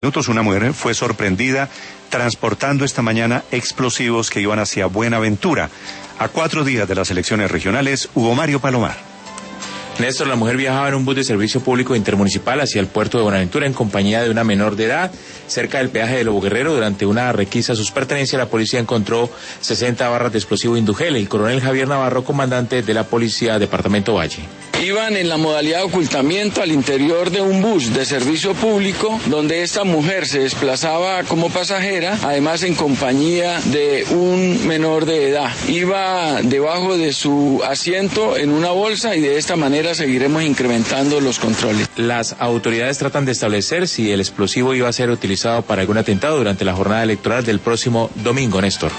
Una mujer fue sorprendida transportando esta mañana explosivos que iban hacia Buenaventura. A 4 días de las elecciones regionales, Hugo Mario Palomar. Néstor, la mujer viajaba en un bus de servicio público intermunicipal hacia el puerto de Buenaventura en compañía de una menor de edad. Cerca del peaje de Lobo Guerrero, durante una requisa a sus pertenencias, la policía encontró 60 barras de explosivo Indugel. El coronel Javier Navarro, comandante de la policía departamento Valle. Iban en la modalidad de ocultamiento al interior de un bus de servicio público donde esta mujer se desplazaba como pasajera, además en compañía de un menor de edad. Iba debajo de su asiento en una bolsa y de esta manera seguiremos incrementando los controles. Las autoridades tratan de establecer si el explosivo iba a ser utilizado para algún atentado durante la jornada electoral del próximo domingo, Néstor.